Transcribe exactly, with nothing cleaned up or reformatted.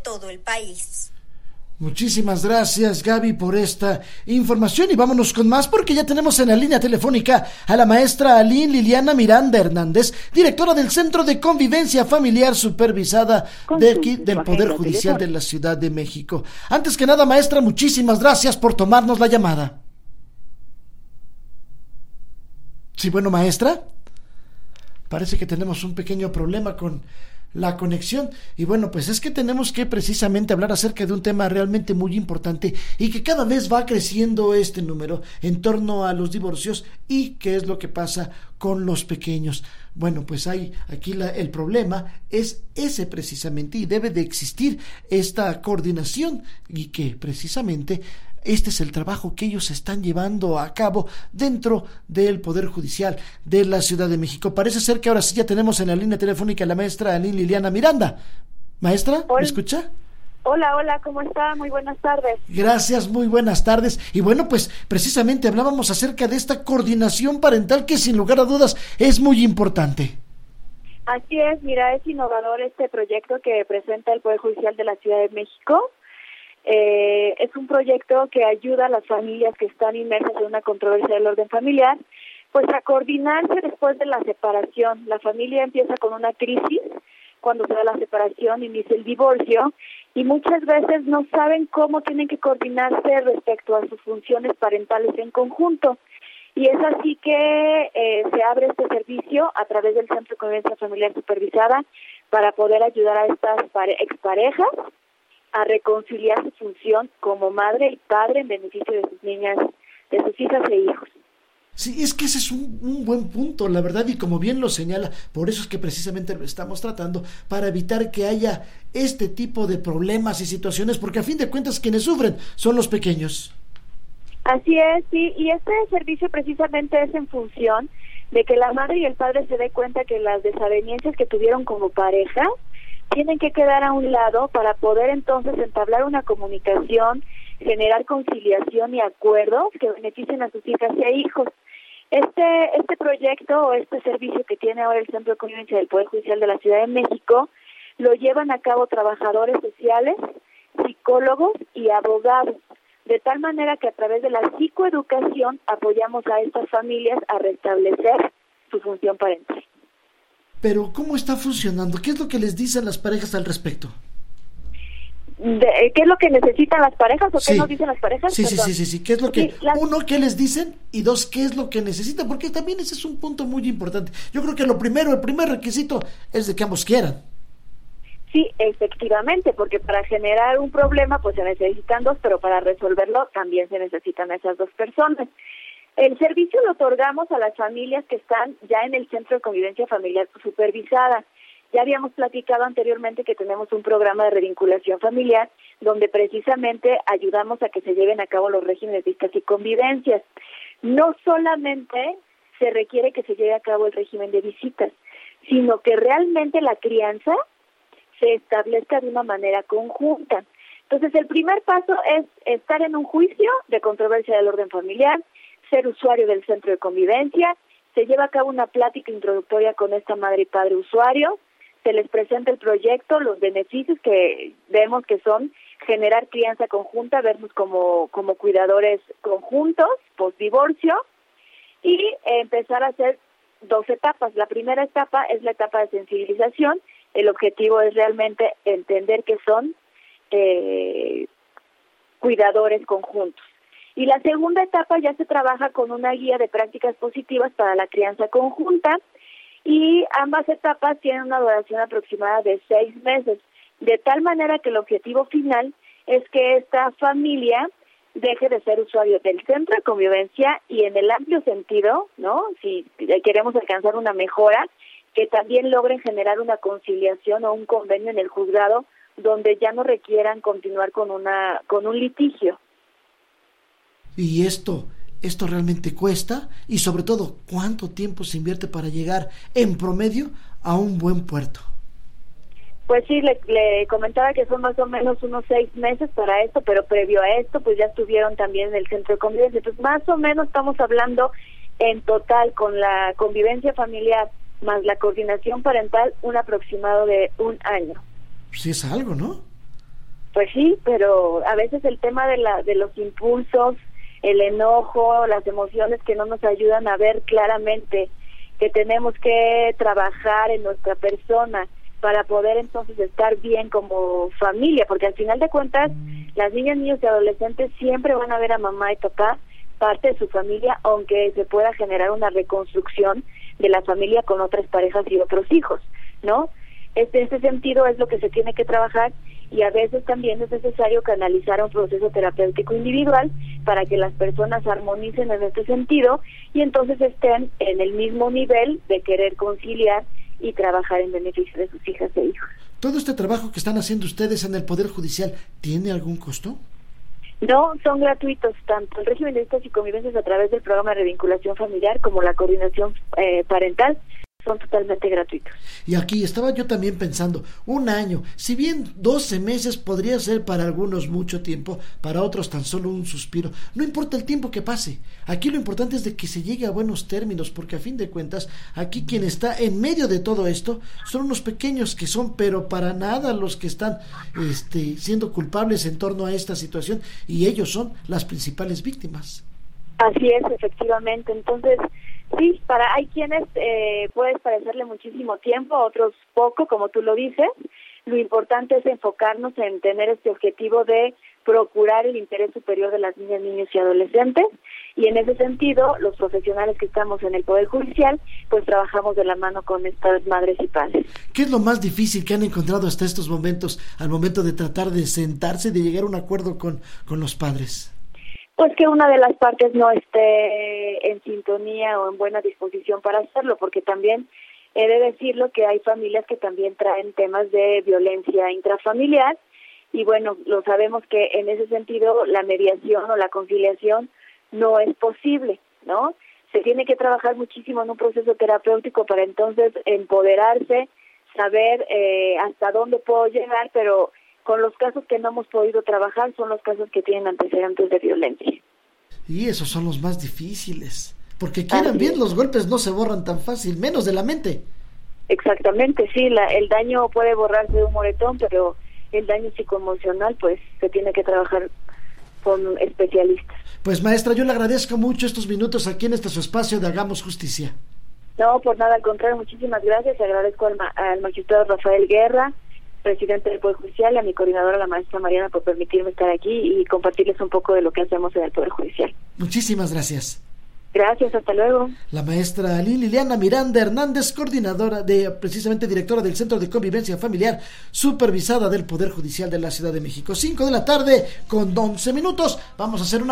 todo el país. Muchísimas gracias, Gaby, por esta información, y vámonos con más porque ya tenemos en la línea telefónica a la maestra Aline Liliana Miranda Hernández, directora del Centro de Convivencia Familiar Supervisada de aquí, del Poder Judicial de la Ciudad de México. Antes que nada, maestra, muchísimas gracias por tomarnos la llamada. Sí, bueno, maestra, parece que tenemos un pequeño problema con la conexión, y bueno, pues es que tenemos que precisamente hablar acerca de un tema realmente muy importante y que cada vez va creciendo este número en torno a los divorcios y qué es lo que pasa con los pequeños. Bueno, pues hay aquí la, el problema es ese precisamente, y debe de existir esta coordinación, y que precisamente este es el trabajo que ellos están llevando a cabo dentro del Poder Judicial de la Ciudad de México. Parece ser que ahora sí ya tenemos en la línea telefónica a la maestra Aline Liliana Miranda. Maestra, ¿me escucha? Hola, hola, ¿cómo está? Muy buenas tardes. Gracias, muy buenas tardes. Y bueno, pues precisamente hablábamos acerca de esta coordinación parental que sin lugar a dudas es muy importante. Así es, mira, es innovador este proyecto que presenta el Poder Judicial de la Ciudad de México. Eh, es un proyecto que ayuda a las familias que están inmersas en una controversia del orden familiar, pues a coordinarse después de la separación. La familia empieza con una crisis cuando se da la separación, inicia el divorcio, y muchas veces no saben cómo tienen que coordinarse respecto a sus funciones parentales en conjunto. Y es así que eh, se abre este servicio a través del Centro de Convivencia Familiar Supervisada para poder ayudar a estas pare- exparejas a reconciliar su función como madre y padre en beneficio de sus niñas, de sus hijas e hijos. Sí, es que ese es un, un buen punto, la verdad, y como bien lo señala, por eso es que precisamente lo estamos tratando, para evitar que haya este tipo de problemas y situaciones, porque a fin de cuentas quienes sufren son los pequeños. Así es, sí, y este servicio precisamente es en función de que la madre y el padre se dé cuenta que las desavenencias que tuvieron como pareja tienen que quedar a un lado para poder entonces entablar una comunicación, generar conciliación y acuerdos que beneficien a sus hijas y hijos. Este este proyecto o este servicio que tiene ahora el Centro de Convivencia del Poder Judicial de la Ciudad de México lo llevan a cabo trabajadores sociales, psicólogos y abogados, de tal manera que a través de la psicoeducación apoyamos a estas familias a restablecer su función parental. Pero, ¿cómo está funcionando? ¿Qué es lo que les dicen las parejas al respecto? De, ¿Qué es lo que necesitan las parejas o sí. qué nos dicen las parejas? Sí, sí, sí, sí, sí. ¿Qué es lo que, sí, las... uno, qué les dicen? Y dos, ¿qué es lo que necesitan? Porque también ese es un punto muy importante. Yo creo que lo primero, el primer requisito es de que ambos quieran. Sí, efectivamente, porque para generar un problema pues se necesitan dos, pero para resolverlo también se necesitan esas dos personas. El servicio lo otorgamos a las familias que están ya en el Centro de Convivencia Familiar Supervisada. Ya habíamos platicado anteriormente que tenemos un programa de revinculación familiar donde precisamente ayudamos a que se lleven a cabo los regímenes de visitas y convivencias. No solamente se requiere que se lleve a cabo el régimen de visitas, sino que realmente la crianza se establezca de una manera conjunta. Entonces, el primer paso es estar en un juicio de controversia del orden familiar, ser usuario del Centro de Convivencia, se lleva a cabo una plática introductoria con esta madre y padre usuario, se les presenta el proyecto, los beneficios que vemos que son generar crianza conjunta, vernos como, como cuidadores conjuntos, postdivorcio, y empezar a hacer dos etapas. La primera etapa es la etapa de sensibilización. El objetivo es realmente entender que son eh, cuidadores conjuntos. Y la segunda etapa ya se trabaja con una guía de prácticas positivas para la crianza conjunta, y ambas etapas tienen una duración aproximada de seis meses, de tal manera que el objetivo final es que esta familia deje de ser usuario del Centro de Convivencia y en el amplio sentido, ¿no? Si queremos alcanzar una mejora, que también logren generar una conciliación o un convenio en el juzgado donde ya no requieran continuar con una con un litigio. Y esto, esto realmente cuesta, y sobre todo, ¿cuánto tiempo se invierte para llegar en promedio a un buen puerto? Pues sí, le, le comentaba que son más o menos unos seis meses para esto, pero previo a esto, pues ya estuvieron también en el Centro de Convivencia. Entonces, más o menos estamos hablando en total con la convivencia familiar más la coordinación parental, un aproximado de un año. Sí es algo, ¿no? Pues sí, pero a veces el tema de la de los impulsos, el enojo, las emociones que no nos ayudan a ver claramente que tenemos que trabajar en nuestra persona para poder entonces estar bien como familia, porque al final de cuentas las niñas, niños y adolescentes siempre van a ver a mamá y papá parte de su familia, aunque se pueda generar una reconstrucción de la familia con otras parejas y otros hijos, ¿no? Este, este sentido es lo que se tiene que trabajar, y a veces también es necesario canalizar un proceso terapéutico individual para que las personas armonicen en este sentido y entonces estén en el mismo nivel de querer conciliar y trabajar en beneficio de sus hijas e hijos. ¿Todo este trabajo que están haciendo ustedes en el Poder Judicial tiene algún costo? No, son gratuitos, tanto el régimen de visitas y convivencias a través del programa de revinculación familiar como la coordinación eh, parental son totalmente gratuitos. Y aquí estaba yo también pensando, un año, si bien doce meses podría ser para algunos mucho tiempo, para otros tan solo un suspiro, no importa el tiempo que pase, aquí lo importante es de que se llegue a buenos términos, porque a fin de cuentas, aquí quien está en medio de todo esto son unos pequeños que son, pero para nada los que están este, siendo culpables en torno a esta situación, y ellos son las principales víctimas. Así es, efectivamente. Entonces, sí, para hay quienes eh, puede parecerle muchísimo tiempo, otros poco, como tú lo dices. Lo importante es enfocarnos en tener este objetivo de procurar el interés superior de las niñas, niños y adolescentes, y en ese sentido, los profesionales que estamos en el Poder Judicial, pues trabajamos de la mano con estas madres y padres. ¿Qué es lo más difícil que han encontrado hasta estos momentos, al momento de tratar de sentarse, de llegar a un acuerdo con, con los padres? Pues que una de las partes no esté en sintonía o en buena disposición para hacerlo, porque también he de decirlo que hay familias que también traen temas de violencia intrafamiliar, y bueno, lo sabemos que en ese sentido la mediación o la conciliación no es posible, ¿no? Se tiene que trabajar muchísimo en un proceso terapéutico para entonces empoderarse, saber eh, hasta dónde puedo llegar, pero con los casos que no hemos podido trabajar son los casos que tienen antecedentes de violencia. Y esos son los más difíciles, porque quieran bien, los golpes no se borran tan fácil, menos de la mente. Exactamente, sí, la, el daño puede borrarse de un moretón, pero el daño psicoemocional pues se tiene que trabajar con especialistas. Pues maestra, yo le agradezco mucho estos minutos aquí en este su espacio de Hagamos Justicia. No, por nada, al contrario, muchísimas gracias, y agradezco al, ma- al magistrado Rafael Guerra, presidente del Poder Judicial, y a mi coordinadora, la maestra Mariana, por permitirme estar aquí y compartirles un poco de lo que hacemos en el Poder Judicial. Muchísimas gracias. Gracias, hasta luego. La maestra Liliana Miranda Hernández, coordinadora de, precisamente directora del Centro de Convivencia Familiar, supervisada del Poder Judicial de la Ciudad de México. Cinco de la tarde con once minutos. Vamos a hacer una